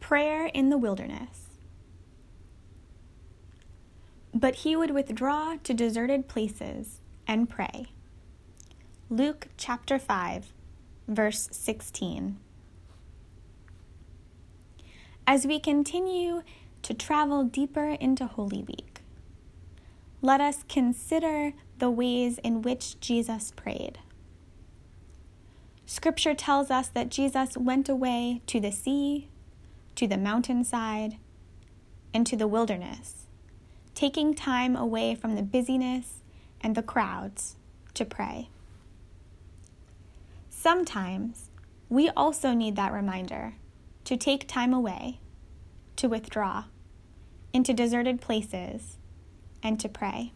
Prayer in the wilderness. But he would withdraw to deserted places and pray. Luke chapter 5, verse 16. As we continue to travel deeper into Holy Week, let us consider the ways in which Jesus prayed. Scripture tells us that Jesus went away to the sea, to the mountainside, and to the wilderness, taking time away from the busyness and the crowds to pray. Sometimes we also need that reminder to take time away, to withdraw into deserted places, and to pray.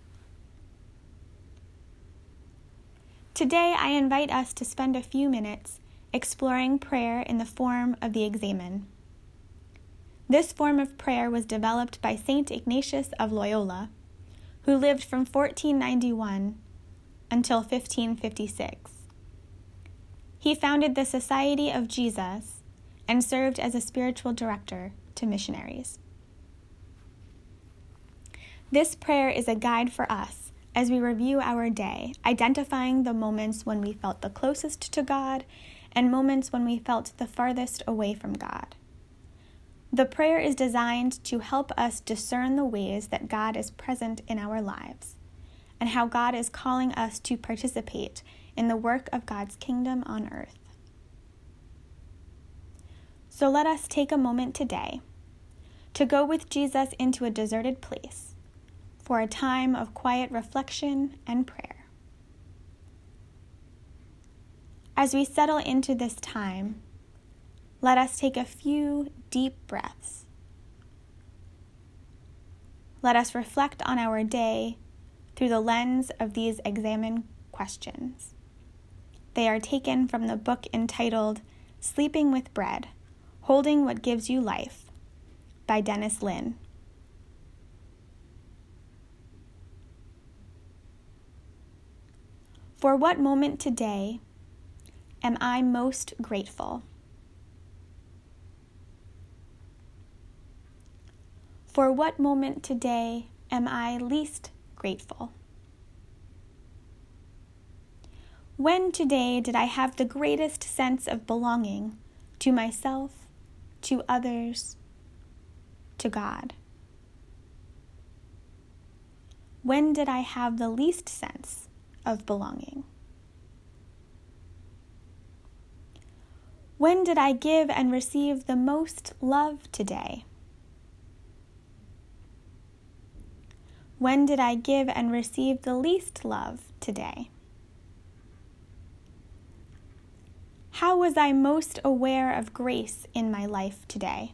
Today, I invite us to spend a few minutes exploring prayer in the form of the Examen. This form of prayer was developed by Saint Ignatius of Loyola, who lived from 1491 until 1556. He founded the Society of Jesus and served as a spiritual director to missionaries. This prayer is a guide for us as we review our day, identifying the moments when we felt the closest to God and moments when we felt the farthest away from God. The prayer is designed to help us discern the ways that God is present in our lives and how God is calling us to participate in the work of God's kingdom on earth. So let us take a moment today to go with Jesus into a deserted place for a time of quiet reflection and prayer. As we settle into this time, let us take a few deep breaths. Let us reflect on our day through the lens of these Examen questions. They are taken from the book entitled Sleeping with Bread, Holding What Gives You Life by Dennis Lin. For what moment today am I most grateful? For what moment today am I least grateful? When today did I have the greatest sense of belonging to myself, to others, to God? When did I have the least sense of belonging? When did I give and receive the most love today? When did I give and receive the least love today? How was I most aware of grace in my life today?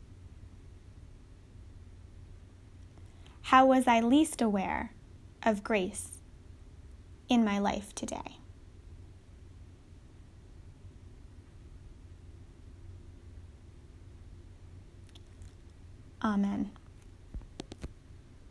How was I least aware of grace in my life today? Amen.